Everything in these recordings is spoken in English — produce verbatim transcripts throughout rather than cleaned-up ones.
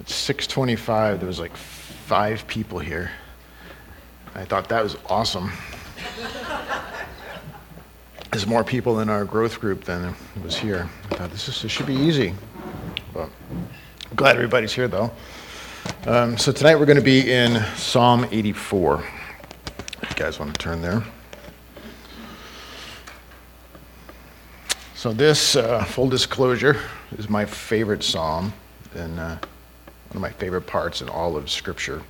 At six twenty-five, there was like five people here. I thought that was awesome. There's more people in our growth group than was here. I thought this, is, this should be easy. But I'm glad everybody's here, though. Um, so tonight we're going to be in Psalm eighty-four. If you guys want to turn there. So this, uh, full disclosure, is my favorite psalm and uh, one of my favorite parts in all of Scripture.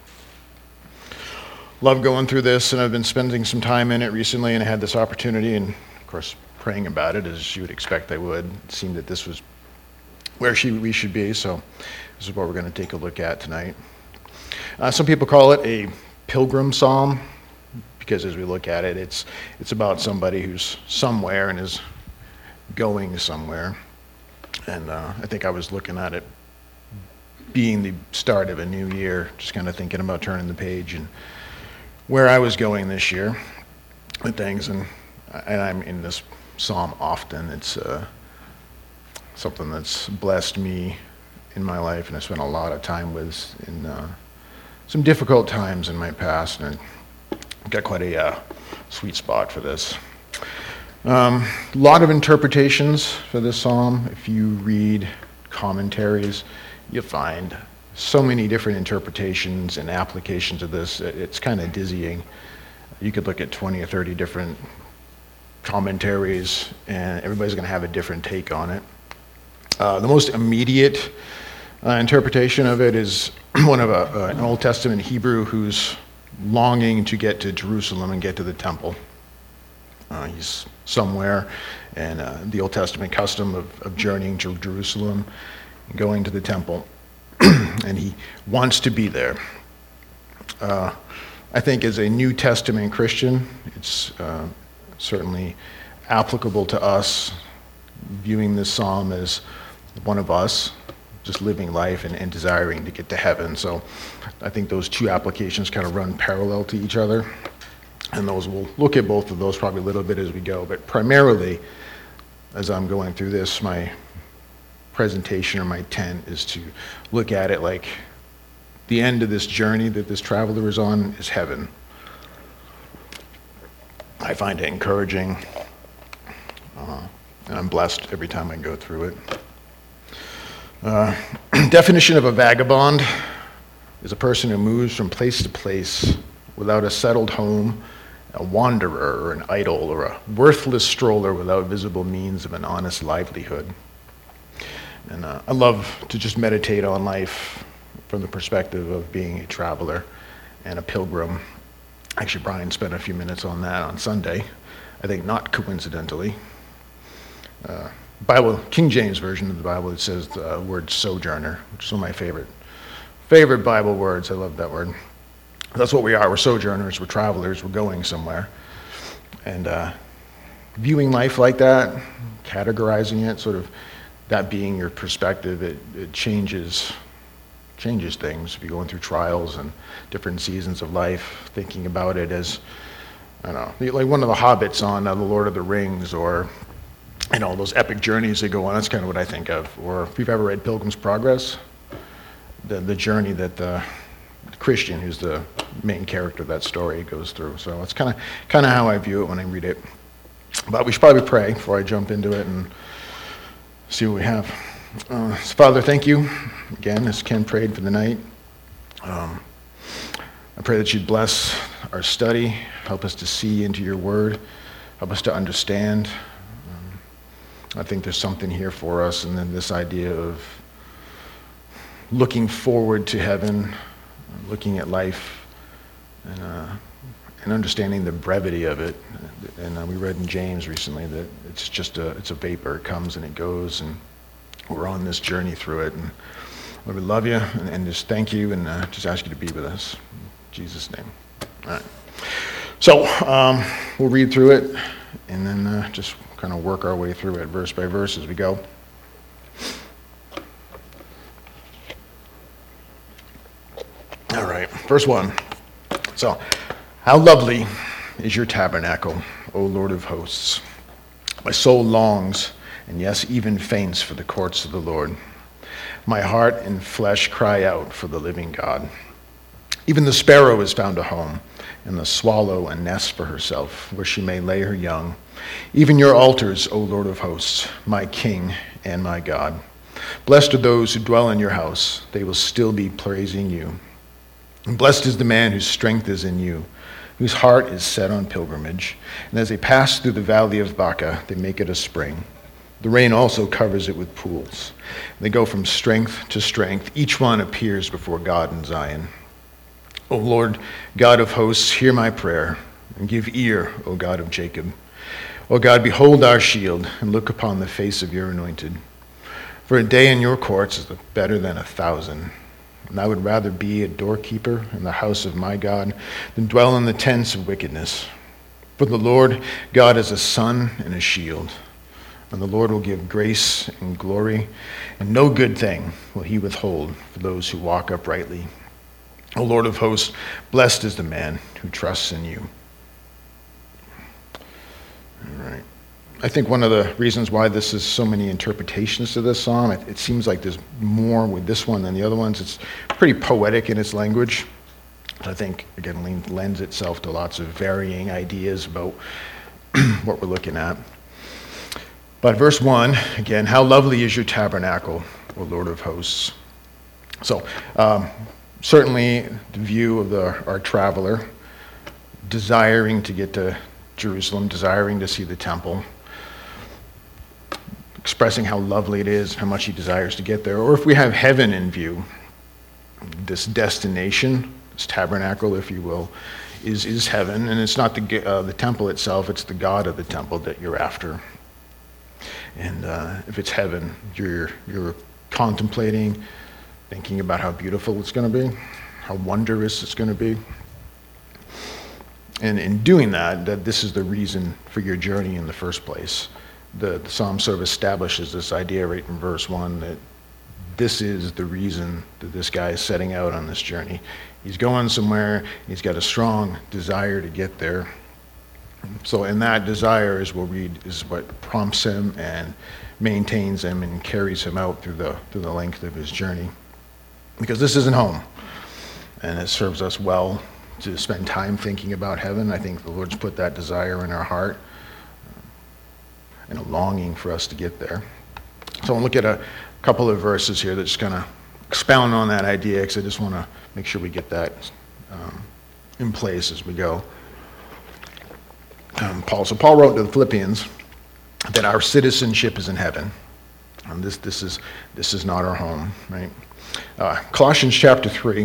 Love going through this, and I've been spending some time in it recently, and I had this opportunity, and of course, praying about it as you would expect I would. It seemed that this was where she, we should be, so this is what we're going to take a look at tonight. Uh, some people call it a pilgrim psalm, because as we look at it, it's it's about somebody who's somewhere and is going somewhere. And uh, I think I was looking at it being the start of a new year, just kind of thinking about turning the page and where I was going this year with things. And, and I'm in this psalm often. It's uh, something that's blessed me in my life, and I spent a lot of time with in uh, some difficult times in my past, and I got quite a uh, sweet spot for this. A um, lot of interpretations for this psalm. If you read commentaries, you'll find so many different interpretations and applications of this. It's kind of dizzying. You could look at twenty or thirty different commentaries, and everybody's going to have a different take on it. Uh, the most immediate uh, interpretation of it is one of a, uh, an Old Testament Hebrew who's longing to get to Jerusalem and get to the temple. Uh, he's somewhere, and uh, the Old Testament custom of, of journeying to Jerusalem, going to the temple, and he wants to be there. Uh, I think as a New Testament Christian, it's uh, certainly applicable to us, viewing this psalm as one of us, just living life and, and desiring to get to heaven. So I think those two applications kind of run parallel to each other. And those we'll look at both of those probably a little bit as we go. But primarily, as I'm going through this, my presentation or my tent is to look at it like the end of this journey that this traveler is on is heaven. I find it encouraging, uh, and I'm blessed every time I go through it. Uh, definition of a vagabond is a person who moves from place to place without a settled home, a wanderer or an idle or a worthless stroller without visible means of an honest livelihood. And uh, I love to just meditate on life from the perspective of being a traveler and a pilgrim. Actually, Brian spent a few minutes on that on Sunday, I think not coincidentally. Uh, Bible, King James Version of the Bible, it says the word sojourner, which is one of my favorite, favorite Bible words. I love that word. That's what we are. We're sojourners. We're travelers. We're going somewhere. And uh, viewing life like that, categorizing it, sort of that being your perspective, it, it changes changes things. If you're going through trials and different seasons of life, thinking about it as, I don't know, like one of the hobbits on uh, The Lord of the Rings, or, you know, those epic journeys they go on. That's kind of what I think of. Or if you've ever read Pilgrim's Progress, the the journey that the Christian, who's the main character of that story, goes through. So it's kind of kind of how I view it when I read it. But we should probably pray before I jump into it and see what we have. Uh, so Father, thank you again, as Ken prayed for the night. Um, I pray that you'd bless our study, help us to see into your word, help us to understand. Um, I think there's something here for us, and then this idea of looking forward to heaven, looking at life, and, uh, and understanding the brevity of it. And uh, we read in James recently that it's just a it's a vapor. It comes and it goes, and we're on this journey through it. And Lord, we love you, and, and just thank you, and uh, just ask you to be with us. In Jesus' name. All right. So um, we'll read through it, and then uh, just kind of work our way through it verse by verse as we go. All right, verse one. So, how lovely is your tabernacle, O Lord of hosts. My soul longs, and yes, even faints for the courts of the Lord. My heart and flesh cry out for the living God. Even the sparrow has found a home, and the swallow a nest for herself, where she may lay her young. Even your altars, O Lord of hosts, my King and my God. Blessed are those who dwell in your house. They will still be praising you. And blessed is the man whose strength is in you, whose heart is set on pilgrimage. And as they pass through the valley of Baca, they make it a spring. The rain also covers it with pools. They go from strength to strength. Each one appears before God in Zion. O Lord, God of hosts, hear my prayer, and give ear, O God of Jacob. O God, behold our shield, and look upon the face of your anointed. For a day in your courts is better than a thousand. And I would rather be a doorkeeper in the house of my God than dwell in the tents of wickedness. For the Lord God is a sun and a shield. And the Lord will give grace and glory, and no good thing will he withhold for those who walk uprightly. O Lord of hosts, blessed is the man who trusts in you. All right. I think one of the reasons why this is so many interpretations to this psalm, it, it seems like there's more with this one than the other ones. It's pretty poetic in its language. I think, again, lends itself to lots of varying ideas about what we're looking at. But verse one, again, how lovely is your tabernacle, O Lord of hosts. So, um, certainly the view of the, our traveler, desiring to get to Jerusalem, desiring to see the temple, expressing how lovely it is, how much he desires to get there. Or if we have heaven in view, this destination, this tabernacle, if you will, is, is heaven. And it's not the, uh, the temple itself, it's the God of the temple that you're after. And uh, if it's heaven, you're, you're contemplating, thinking about how beautiful it's going to be, how wondrous it's going to be. And in doing that, that this is the reason for your journey in the first place. The, the Psalm sort of establishes this idea right in verse one that this is the reason that this guy is setting out on this journey. He's going somewhere, he's got a strong desire to get there. So, and that desire, as we'll read, is what prompts him and maintains him and carries him out through the through the length of his journey. Because this isn't home, and it serves us well to spend time thinking about heaven. I think the Lord's put that desire in our heart and a longing for us to get there. So I'll look at a couple of verses here that just kind of expound on that idea, because I just want to make sure we get that um, in place as we go. Um, Paul, so Paul wrote to the Philippians that our citizenship is in heaven. And this this is this is not our home, right? Uh, Colossians chapter three,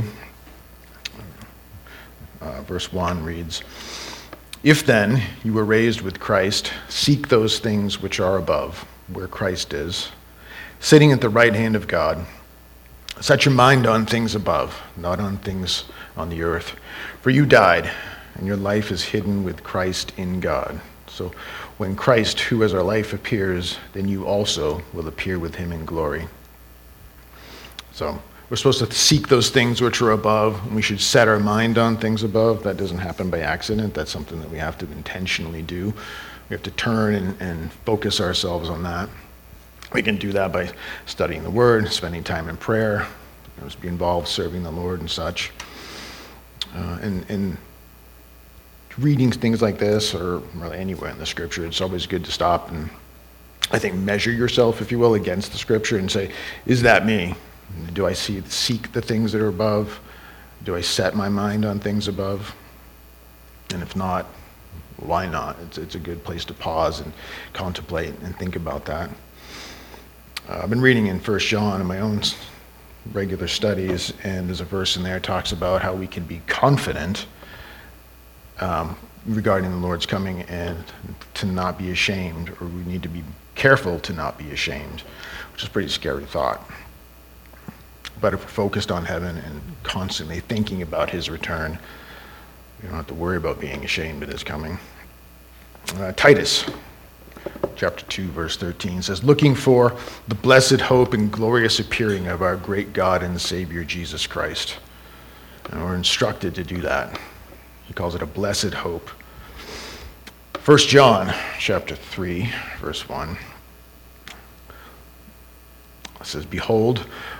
uh, verse one reads, "If then you were raised with Christ, seek those things which are above, where Christ is, sitting at the right hand of God. Set your mind on things above, not on things on the earth. For you died, and your life is hidden with Christ in God. So when Christ, who is our life, appears, then you also will appear with him in glory." So we're supposed to seek those things which are above, and we should set our mind on things above. That doesn't happen by accident. That's something that we have to intentionally do. We have to turn and, and focus ourselves on that. We can do that by studying the Word, spending time in prayer, you know, be involved serving the Lord and such. Uh, and, and reading things like this, or really anywhere in the Scripture, it's always good to stop and, I think, measure yourself, if you will, against the Scripture and say, is that me? Do I see, seek the things that are above? Do I set my mind on things above? And if not, why not? It's, it's a good place to pause and contemplate and think about that. Uh, I've been reading in First John in my own regular studies, and there's a verse in there that talks about how we can be confident um, regarding the Lord's coming and to not be ashamed, or we need to be careful to not be ashamed, which is a pretty scary thought. But if we're focused on heaven and constantly thinking about his return, we don't have to worry about being ashamed of his coming. Uh, Titus chapter two, verse thirteen says, "Looking for the blessed hope and glorious appearing of our great God and Savior Jesus Christ." And we're instructed to do that. He calls it a blessed hope. First John chapter three, verse one. It says, "Behold,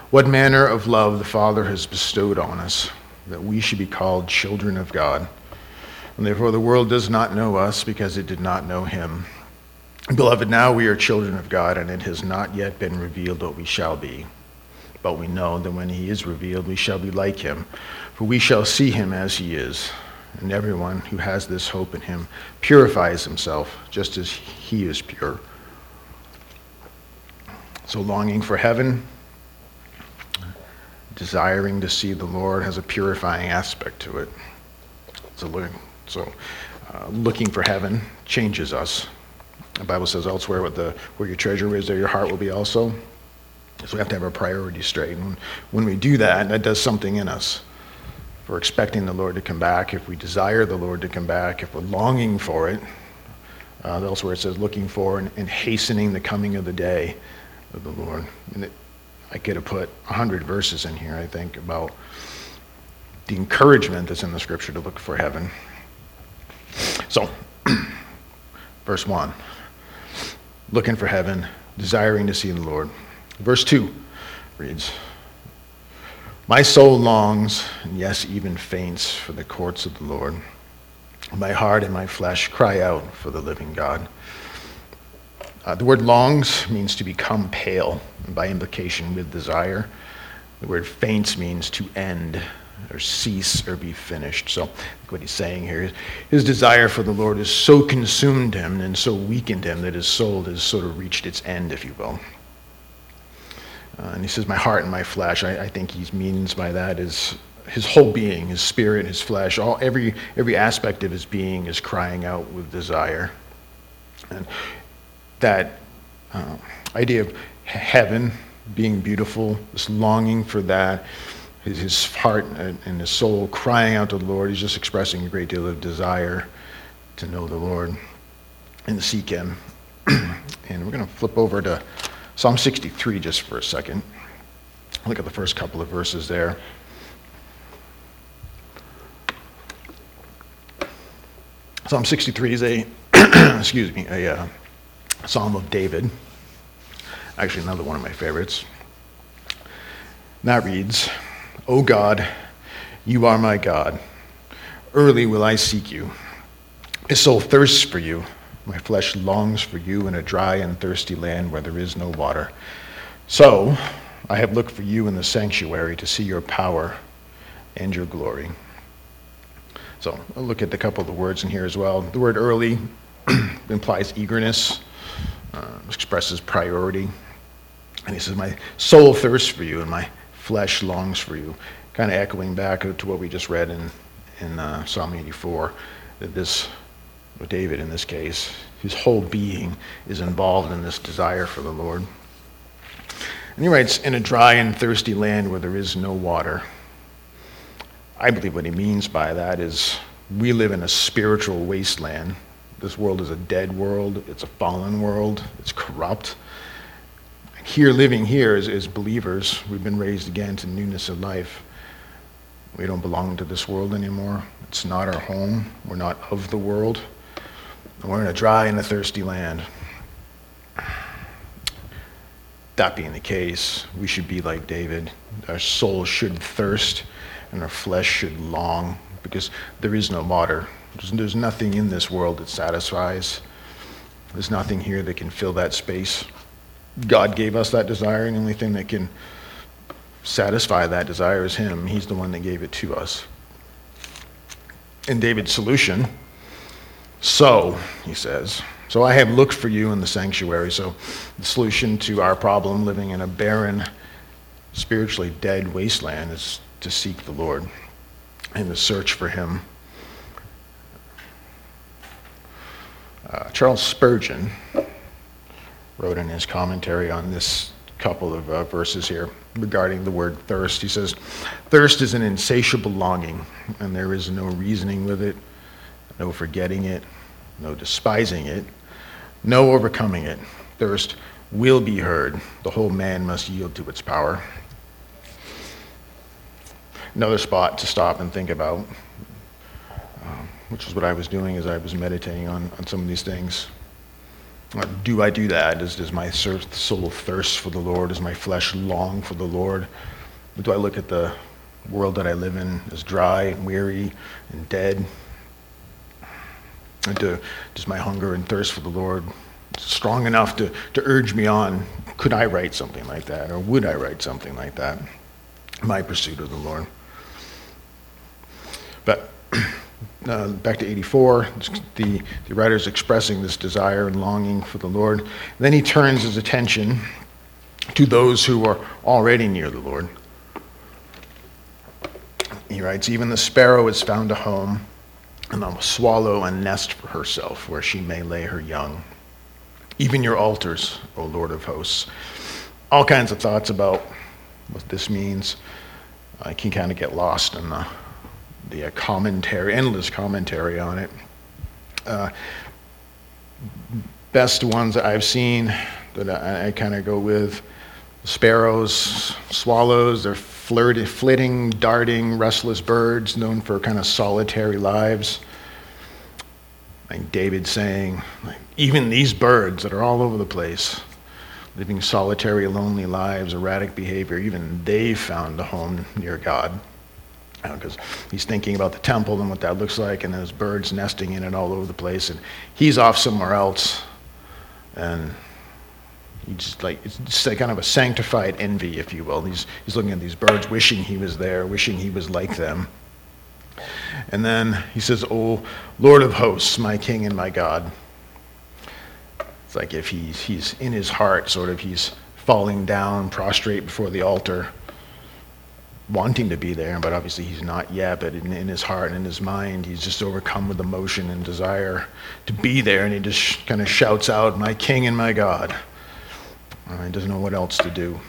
what manner of love the Father has bestowed on us, that we should be called children of God. And therefore the world does not know us because it did not know him. Beloved, now we are children of God, and it has not yet been revealed what we shall be. But we know that when he is revealed, we shall be like him, for we shall see him as he is. And everyone who has this hope in him purifies himself, just as he is pure. So longing for heaven, desiring to see the Lord, has a purifying aspect to it. So, so uh, looking for heaven changes us. The Bible says elsewhere, what the, where your treasure is, there your heart will be also. So we have to have our priorities straight. And when, when we do that, that does something in us. If we're expecting the Lord to come back, if we desire the Lord to come back, if we're longing for it, uh, elsewhere it says looking for and, and hastening the coming of the day of the Lord. And it, I could have put a hundred verses in here, I think, about the encouragement that's in the scripture to look for heaven. So, verse one, looking for heaven, desiring to see the Lord. Verse two reads, my soul longs, and yes, even faints, for the courts of the Lord. My heart and my flesh cry out for the living God. Uh, the word longs means to become pale, and by implication with desire. The word faints means to end, or cease, or be finished. So what he's saying here is his desire for the Lord has so consumed him and so weakened him that his soul has sort of reached its end, if you will. Uh, and he says, my heart and my flesh. I, I think he means by that is his whole being, his spirit, his flesh, all every every aspect of his being is crying out with desire. And that uh, idea of heaven being beautiful, this longing for that, his, his heart and, and his soul crying out to the Lord, he's just expressing a great deal of desire to know the Lord and seek him. And we're going to flip over to Psalm sixty-three just for a second. Look at the first couple of verses there. Psalm sixty-three is a, excuse me, a uh, Psalm of David. Actually, another one of my favorites. And that reads, O God, you are my God. Early will I seek you. My soul thirsts for you. My flesh longs for you in a dry and thirsty land where there is no water. So I have looked for you in the sanctuary to see your power and your glory. So I'll look at a couple of the words in here as well. The word early implies eagerness, uh, expresses priority. And he says, my soul thirsts for you and my flesh longs for you. Kind of echoing back to what we just read in, in uh, Psalm eighty-four, that this David, in this case, his whole being is involved in this desire for the Lord. And he writes, in a dry and thirsty land where there is no water. I believe what he means by that is we live in a spiritual wasteland. This world is a dead world. It's a fallen world. It's corrupt. Here, living here as, as believers, we've been raised again to newness of life. We don't belong to this world anymore. It's not our home. We're not of the world. We're in a dry and a thirsty land. That being the case, we should be like David. Our soul should thirst and our flesh should long because there is no water. There's, there's nothing in this world that satisfies. There's nothing here that can fill that space. God gave us that desire, and the only thing that can satisfy that desire is him. He's the one that gave it to us. In David's solution, so, he says, so I have looked for you in the sanctuary. So the solution to our problem, living in a barren, spiritually dead wasteland, is to seek the Lord and to search for him. Uh, Charles Spurgeon wrote in his commentary on this couple of uh, verses here regarding the word thirst. He says, thirst is an insatiable longing, and there is no reasoning with it, no forgetting it, no despising it, no overcoming it. Thirst will be heard. The whole man must yield to its power. Another spot to stop and think about, uh, which is what I was doing as I was meditating on, on some of these things. Or do I do that? Does, does my soul thirst for the Lord? Does my flesh long for the Lord? Or do I look at the world that I live in as dry and weary and dead? Or do, does my hunger and thirst for the Lord strong enough to, to urge me on? Could I write something like that? Or would I write something like that? My pursuit of the Lord. But uh, back to eighty-four, the, the writer's expressing this desire and longing for the Lord. Then he turns his attention to those who are already near the Lord. He writes, even the sparrow has found a home, and the swallow a nest for herself where she may lay her young. Even your altars, O Lord of hosts. All kinds of thoughts about what this means. I can kind of get lost in the, the commentary, endless commentary on it. Uh, best ones that I've seen that I, I kind of go with, sparrows, swallows, they're flirty, flitting, darting, restless birds known for kind of solitary lives. Like David saying, like, even these birds that are all over the place, living solitary, lonely lives, erratic behavior, even they found a home near God. Because you know, he's thinking about the temple and what that looks like, and there's birds nesting in it all over the place, and he's off somewhere else, and he just like it's just like kind of a sanctified envy, if you will. He's he's looking at these birds, wishing he was there, wishing he was like them. And then he says, "O Lord of hosts, my King and my God." It's like if he's he's in his heart, sort of, he's falling down, prostrate before the altar, wanting to be there, but obviously he's not yet. But in, in his heart and in his mind, he's just overcome with emotion and desire to be there, and he just sh- kind of shouts out, "My King and my God." Uh, he doesn't know what else to do.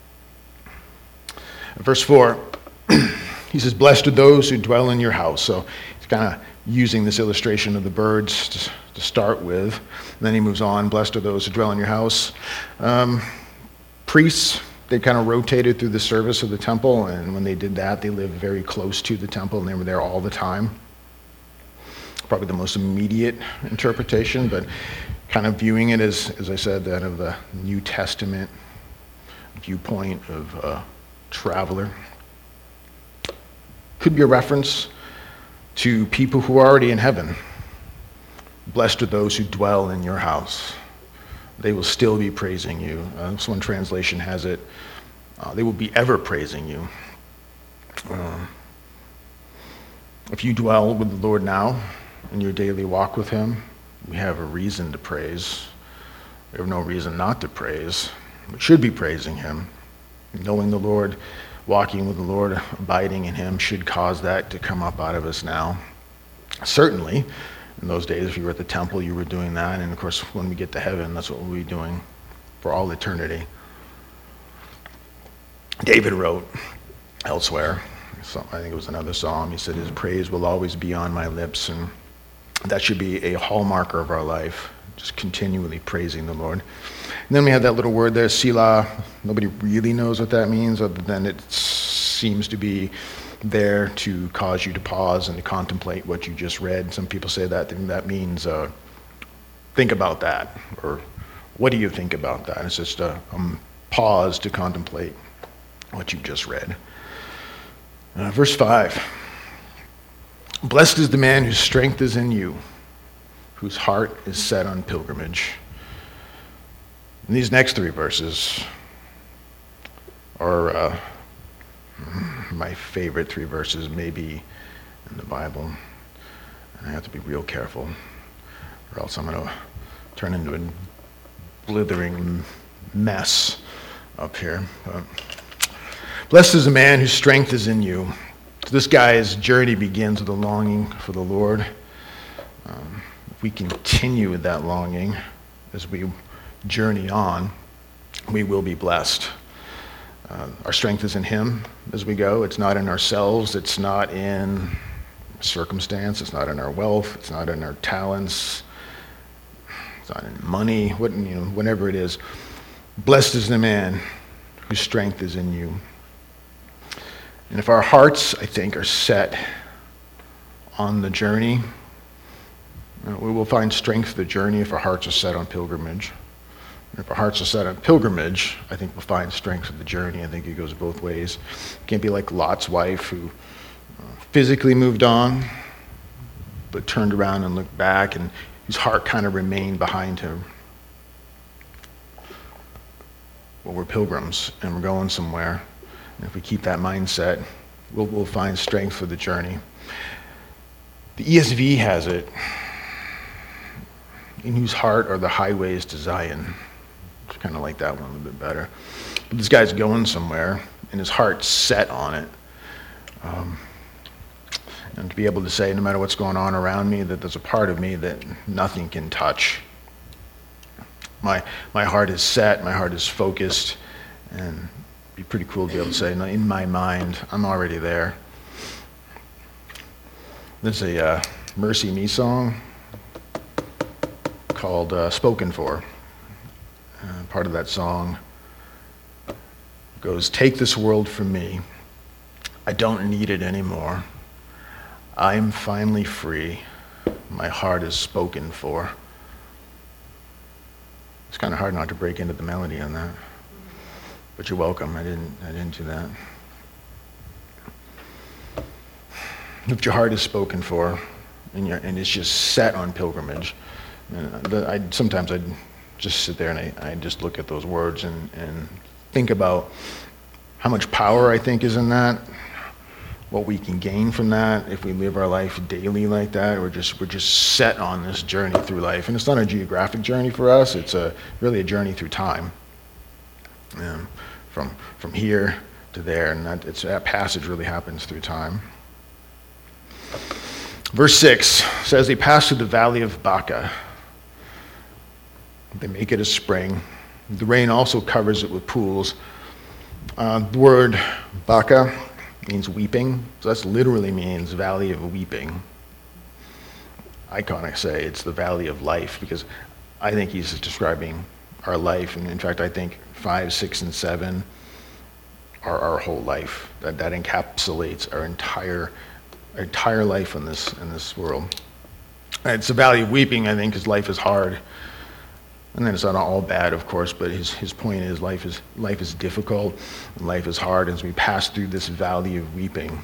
In verse four, he says, "Blessed are those who dwell in your house." So he's kind of using this illustration of the birds to, to start with. And then he moves on, "Blessed are those who dwell in your house." Um, priests, they kind of rotated through the service of the temple, and when they did that, they lived very close to the temple, and they were there all the time. Probably the most immediate interpretation, but kind of viewing it as, as I said, that of the New Testament viewpoint of a traveler. Could be a reference to people who are already in heaven. Blessed are those who dwell in your house. They will still be praising you. Uh, this one translation has it, uh, they will be ever praising you. Uh, if you dwell with the Lord now in your daily walk with him, we have a reason to praise. We have no reason not to praise. We should be praising him. Knowing the Lord, walking with the Lord, abiding in him should cause that to come up out of us now. Certainly, in those days, if you were at the temple, you were doing that. And of course, when we get to heaven, that's what we'll be doing for all eternity. David wrote elsewhere, so I think it was another psalm, he said, "His praise will always be on my lips." And that should be a hallmarker of our life, just continually praising the Lord. And then we have that little word there, Selah. Nobody really knows what that means, other than it seems to be there to cause you to pause and to contemplate what you just read. Some people say that that means uh, think about that, or what do you think about that? It's just a um, pause to contemplate what you just read. Uh, verse five. "Blessed is the man whose strength is in you, whose heart is set on pilgrimage." And these next three verses are uh, my favorite three verses maybe in the Bible. And I have to be real careful, or else I'm going to turn into a blithering mess up here. But, "Blessed is the man whose strength is in you." So this guy's journey begins with a longing for the Lord. Um, if we continue with that longing as we journey on, we will be blessed. Uh, our strength is in him as we go. It's not in ourselves. It's not in circumstance. It's not in our wealth. It's not in our talents. It's not in money. What, you know, whatever it is. Blessed is the man whose strength is in you. And if our hearts, I think, are set on the journey, Uh, we will find strength for the journey if our hearts are set on pilgrimage. And if our hearts are set on pilgrimage, I think we'll find strength for the journey. I think it goes both ways. It can't be like Lot's wife, who uh, physically moved on, but turned around and looked back, and whose heart kind of remained behind him. Well, we're pilgrims, and we're going somewhere. And if we keep that mindset, we'll, we'll find strength for the journey. The E S V has it, in whose heart are the highways to Zion. I kind of like that one a little bit better. But this guy's going somewhere, and his heart's set on it. Um, and to be able to say, no matter what's going on around me, that there's a part of me that nothing can touch. My my heart is set, my heart is focused, and it'd be pretty cool to be able to say, no, in my mind, I'm already there. There's a uh, Mercy Me song called uh, Spoken For. Uh, part of that song goes, take this world from me. I don't need it anymore. I am finally free. My heart is spoken for. It's kind of hard not to break into the melody on that. But you're welcome. I didn't I didn't do that. If your heart is spoken for, and, you're, and it's just set on pilgrimage, and the, I, sometimes I just sit there and I, I just look at those words and, and think about how much power I think is in that, what we can gain from that if we live our life daily like that. We're just we're just set on this journey through life, and it's not a geographic journey for us. It's a really a journey through time, um, from from here to there, and that it's that passage really happens through time. Verse six says they pass through the valley of Baca. They make it a spring. The rain also covers it with pools. Uh, the word Baca means weeping, so that literally means valley of weeping. I kind of say it's the valley of life, because I think he's describing our life, and in fact I think five, six, and seven are our whole life. That that encapsulates our entire our entire life in this in this world. And it's a valley of weeping, I think, because life is hard. And then it's not all bad, of course, but his, his point is life is life is difficult and life is hard as we pass through this valley of weeping.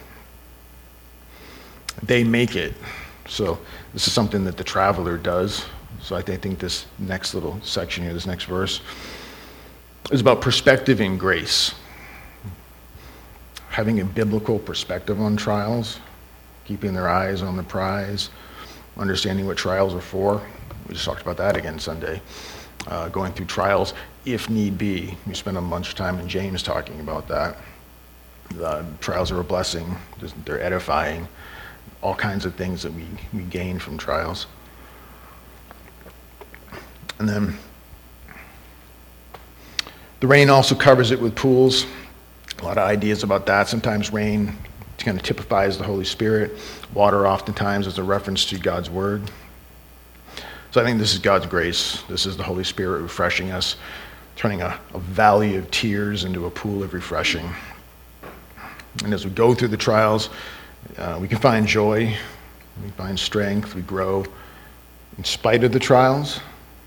They make it. So this is something that the traveler does. So I think this next little section here, this next verse, is about perspective and grace. Having a biblical perspective on trials, keeping their eyes on the prize, understanding what trials are for. We just talked about that again Sunday. Uh, going through trials if need be. We spent a bunch of time in James talking about that. Uh, trials are a blessing. They're edifying. All kinds of things that we, we gain from trials. And then the rain also covers it with pools. A lot of ideas about that. Sometimes rain kind of typifies the Holy Spirit. Water oftentimes is a reference to God's word. So I think this is God's grace. This is the Holy Spirit refreshing us, turning a, a valley of tears into a pool of refreshing. And as we go through the trials, uh, we can find joy, we find strength, we grow in spite of the trials.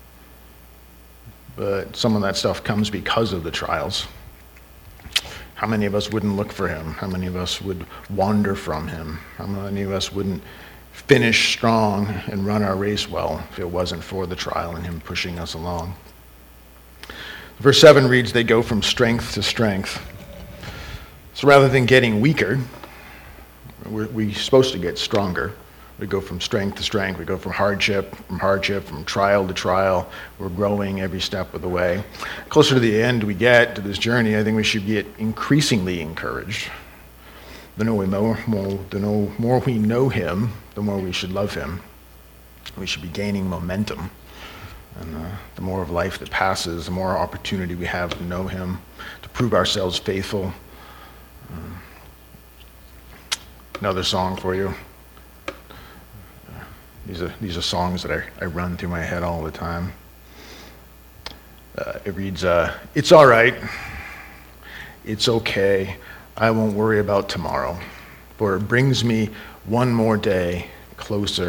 But some of that stuff comes because of the trials. How many of us wouldn't look for him? How many of us would wander from him? How many of us wouldn't finish strong and run our race well if it wasn't for the trial and him pushing us along? Verse seven reads, they go from strength to strength. So rather than getting weaker, we're, we're supposed to get stronger. We go from strength to strength. We go from hardship, from hardship, from trial to trial. We're growing every step of the way. Closer to the end we get to this journey, I think we should get increasingly encouraged. The more we know, more, the more we know him, the more we should love him. We should be gaining momentum. And uh, the more of life that passes, the more opportunity we have to know him, to prove ourselves faithful. Um, another song for you. Uh, these are these are songs that I, I run through my head all the time. Uh, it reads, uh, it's all right, it's okay, I won't worry about tomorrow, for it brings me one more day closer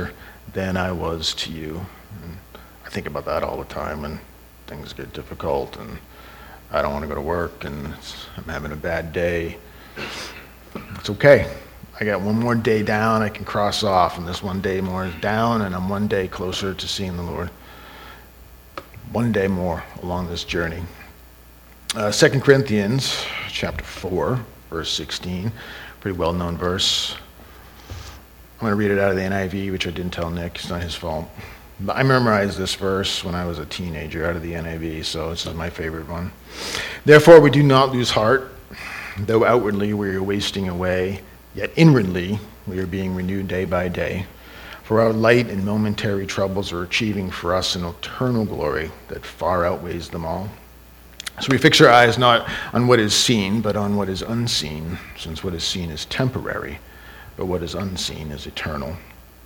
than I was to you. And I think about that all the time when things get difficult and I don't want to go to work and it's, I'm having a bad day. It's okay. I got one more day down I can cross off, and this one day more is down, and I'm one day closer to seeing the Lord. One day more along this journey. Uh, Second Corinthians chapter four, verse sixteen, pretty well-known verse. I'm going to read it out of the N I V, which I didn't tell Nick. It's not his fault. But I memorized this verse when I was a teenager out of the N I V, so this is my favorite one. Therefore, we do not lose heart, though outwardly we are wasting away, yet inwardly we are being renewed day by day. For our light and momentary troubles are achieving for us an eternal glory that far outweighs them all. So we fix our eyes not on what is seen, but on what is unseen, since what is seen is temporary, but what is unseen is eternal.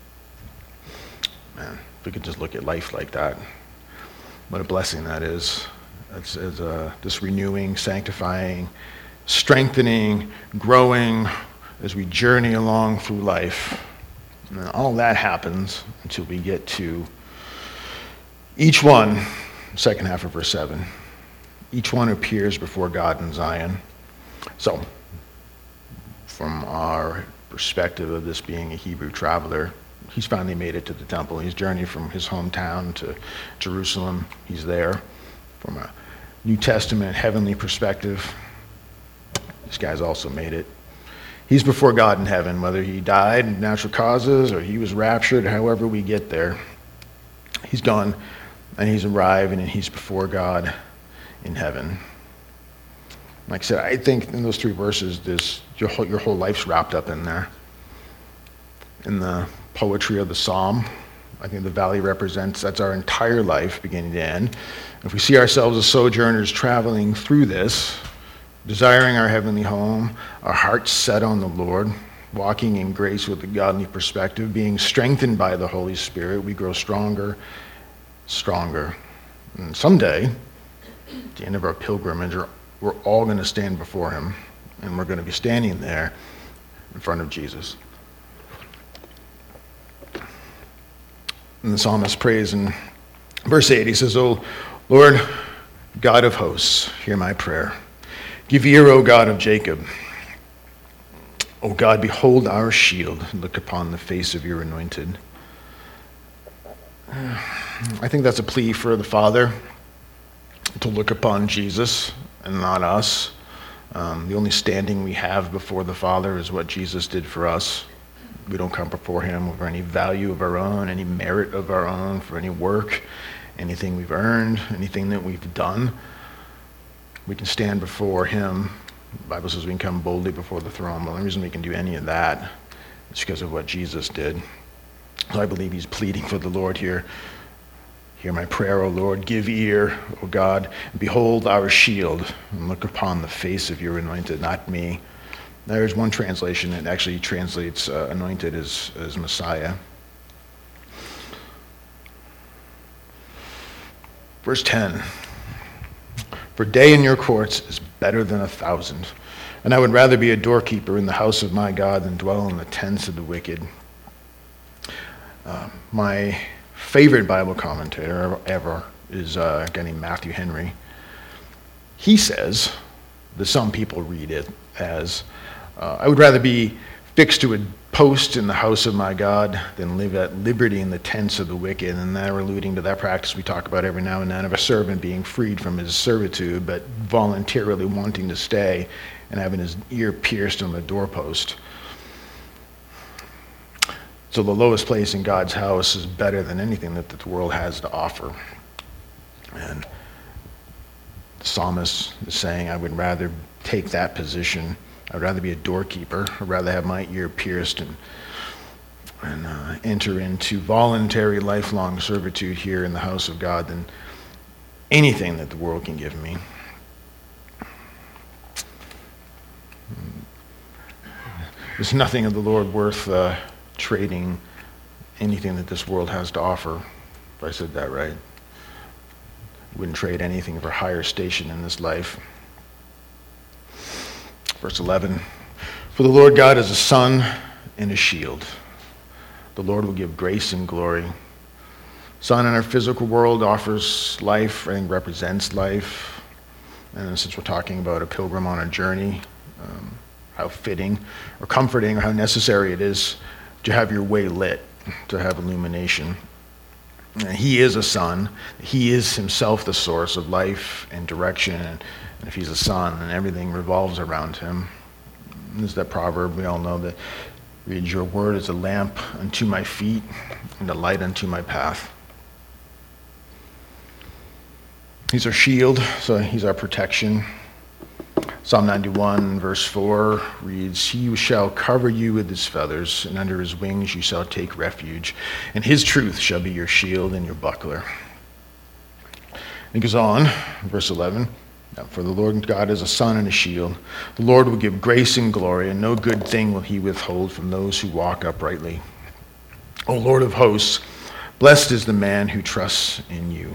Man, if we could just look at life like that, what a blessing that is. It's, it's uh, this renewing, sanctifying, strengthening, growing as we journey along through life. And all that happens until we get to each one, second half of verse seven. Each one appears before God in Zion. So, from our perspective of this being a Hebrew traveler, he's finally made it to the temple. He's journeyed from his hometown to Jerusalem. He's there. From a New Testament, heavenly perspective, this guy's also made it. He's before God in heaven, whether he died in natural causes or he was raptured, however we get there. He's gone and he's arrived and he's before God in heaven. Like I said, I think in those three verses, this your whole, your whole life's wrapped up in there. In the poetry of the psalm, I think the valley represents, that's our entire life, beginning to end. If we see ourselves as sojourners traveling through this, desiring our heavenly home, our hearts set on the Lord, walking in grace with a godly perspective, being strengthened by the Holy Spirit, we grow stronger, stronger. And someday, at the end of our pilgrimage, we're all going to stand before him, and we're going to be standing there in front of Jesus. And the psalmist prays in verse eight, he says, "O Lord, God of hosts, hear my prayer. Give ear, O God of Jacob. O God, behold our shield. Look upon the face of your anointed." I think that's a plea for the Father to look upon Jesus and not us. Um, the only standing we have before the Father is what Jesus did for us. We don't come before him for any value of our own, any merit of our own, for any work, anything we've earned, anything that we've done. We can stand before him. The Bible says we can come boldly before the throne. The only reason we can do any of that is because of what Jesus did. So I believe he's pleading for the Lord here. Hear my prayer, O Lord. Give ear, O God. Behold our shield, and look upon the face of your anointed, not me. There's one translation that actually translates uh, anointed as, as Messiah. Verse ten. For day in your courts is better than a thousand, and I would rather be a doorkeeper in the house of my God than dwell in the tents of the wicked. Uh, my favorite Bible commentator ever is uh, a guy named Matthew Henry. He says that some people read it as, uh, I would rather be fixed to a post in the house of my God than live at liberty in the tents of the wicked. And they're alluding to that practice we talk about every now and then of a servant being freed from his servitude, but voluntarily wanting to stay and having his ear pierced on the doorpost. So the lowest place in God's house is better than anything that the world has to offer. And the psalmist is saying, I would rather take that position. I'd rather be a doorkeeper. I'd rather have my ear pierced and, and uh, enter into voluntary lifelong servitude here in the house of God than anything that the world can give me. There's nothing of the Lord worth uh, trading anything that this world has to offer, if I said that right. Wouldn't trade anything for higher station in this life. Verse eleven, for the Lord God is a sun and a shield. The Lord will give grace and glory. Sun in our physical world offers life, I think represents life. And since we're talking about a pilgrim on a journey, um, how fitting or comforting or how necessary it is to have your way lit, to have illumination. And he is a sun. He is himself the source of life and direction. And if he's a sun, then everything revolves around him. And there's that proverb we all know that reads, "Your word is a lamp unto my feet and a light unto my path." He's our shield, so he's our protection. Psalm ninety-one, verse four reads, "He shall cover you with his feathers, and under his wings you shall take refuge, and his truth shall be your shield and your buckler." It goes on, verse eleven, "For the Lord God is a sun and a shield. The Lord will give grace and glory, and no good thing will he withhold from those who walk uprightly. O Lord of hosts, blessed is the man who trusts in you."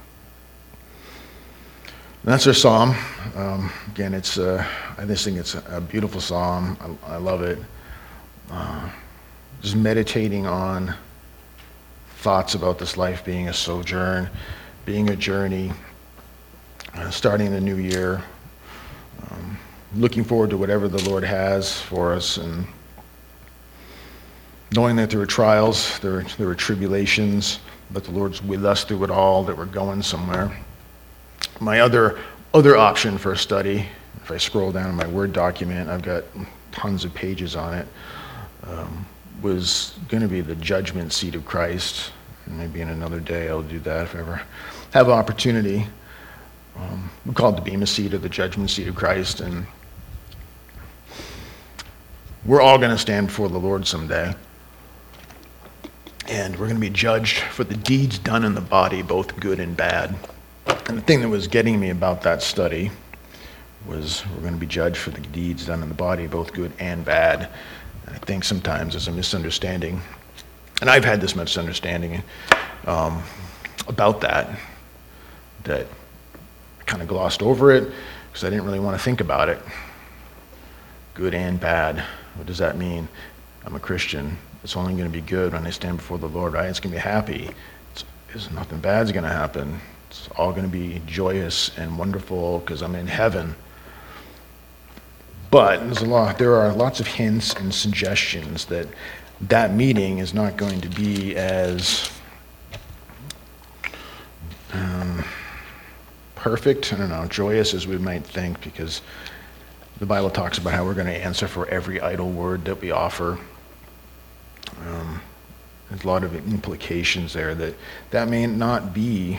And that's our psalm. Um, again, it's uh, I just think it's a, a beautiful psalm. I, I love it. Uh, just meditating on thoughts about this life being a sojourn, being a journey, uh, starting the new year, um, looking forward to whatever the Lord has for us, and knowing that there are trials, there are, there are tribulations, but the Lord's with us through it all, that we're going somewhere. My other other option for a study, if I scroll down in my Word document, I've got tons of pages on it, um, was going to be the judgment seat of Christ. And maybe in another day I'll do that if I ever have opportunity. Um, we call it the Bema seat or the judgment seat of Christ, and we're all going to stand before the Lord someday. And we're going to be judged for the deeds done in the body, both good and bad. And the thing that was getting me about that study was we're going to be judged for the deeds done in the body, both good and bad. And I think sometimes there's a misunderstanding. And I've had this misunderstanding um, about that, that I kind of glossed over it because I didn't really want to think about it. Good and bad. What does that mean? I'm a Christian. It's only going to be good when I stand before the Lord, right? It's going to be happy. It's, it's nothing bad's going to happen. It's all going to be joyous and wonderful because I'm in heaven. But there's a lot. There are lots of hints and suggestions that that meeting is not going to be as um, perfect, I don't know, joyous as we might think, because the Bible talks about how we're going to answer for every idle word that we offer. Um, there's a lot of implications there that that may not be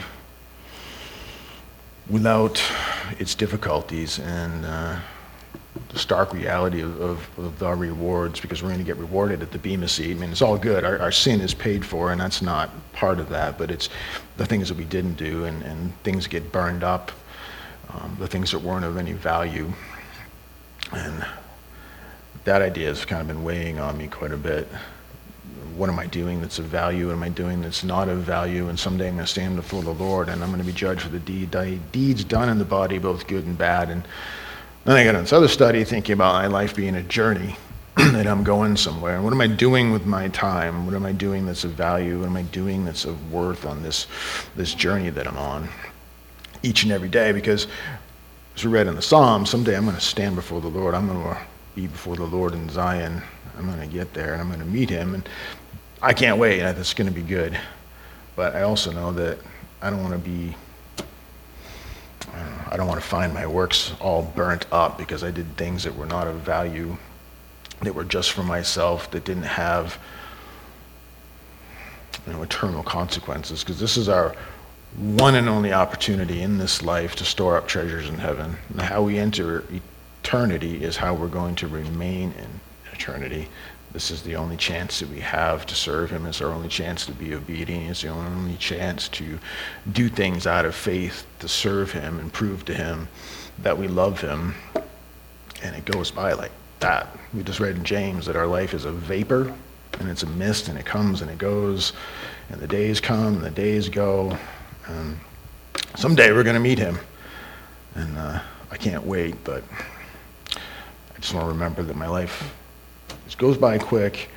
without its difficulties and uh, the stark reality of, of, of the rewards, because we're going to get rewarded at the Bema seat. I mean, it's all good. Our, our sin is paid for, and that's not part of that, but it's the things that we didn't do, and, and things get burned up, um, the things that weren't of any value. And that idea has kind of been weighing on me quite a bit. What am I doing that's of value? What am I doing that's not of value? And someday I'm going to stand before the Lord, and I'm going to be judged for the deed, deeds done in the body, both good and bad. And then I got on this other study thinking about my life being a journey, that I'm going somewhere. And what am I doing with my time? What am I doing that's of value? What am I doing that's of worth on this, this journey that I'm on each and every day? Because as we read in the Psalms, someday I'm going to stand before the Lord. I'm going to be before the Lord in Zion. I'm going to get there, and I'm going to meet him. And I can't wait. It's going to be good. But I also know that I don't want to be, I don't know, I don't want to find my works all burnt up because I did things that were not of value, that were just for myself, that didn't have, you know, eternal consequences. Because this is our one and only opportunity in this life to store up treasures in heaven. And how we enter eternity is how we're going to remain in eternity. This is the only chance that we have to serve him. It's our only chance to be obedient. It's the only chance to do things out of faith to serve him and prove to him that we love him. And it goes by like that. We just read in James that our life is a vapor, and it's a mist, and it comes and it goes, and the days come and the days go. And someday we're going to meet him. And uh, I can't wait, but I just want to remember that my life It goes by quick,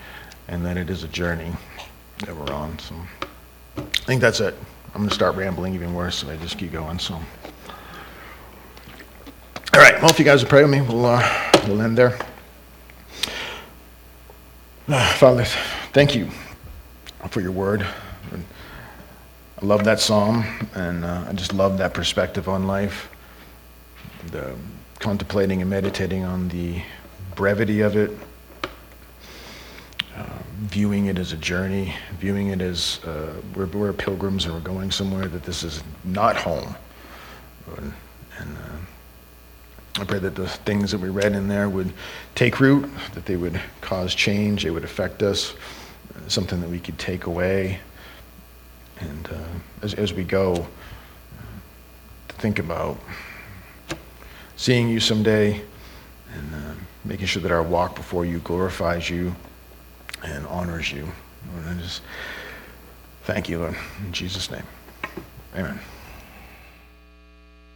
and that it is a journey that we're on. So I think that's it. I'm going to start rambling even worse if I just keep going. So, all right. Well, if you guys will pray with me, we'll uh, we'll end there. Uh, Father, thank you for your word. I love that psalm, and uh, I just love that perspective on life. The contemplating and meditating on the brevity of it, uh, viewing it as a journey, viewing it as uh, we're, we're pilgrims and we're going somewhere, that this is not home. And, and uh, I pray that the things that we read in there would take root, that they would cause change, they would affect us, something that we could take away. And uh, as, as we go, uh, to think about seeing you someday, and uh, making sure that our walk before you glorifies you and honors you. Lord, I just thank you, Lord, in Jesus' name. Amen.